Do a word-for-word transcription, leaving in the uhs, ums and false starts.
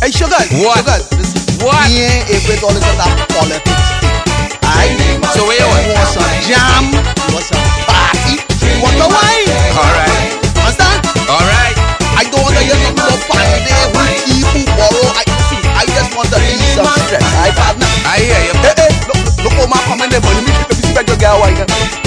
Hey, sugar. What? Sugar. What? Me ain't if it all is about politics. I So where you want want? some jam, you want some party, you want the wine. Alright. Understand? Alright. I don't want to hear nothing about party, who keep, who borrow. I, I just want to ease some stress. I partner. I hear you. Hey, hey, look, look how my coming there, but let me, let me spread your girl wine.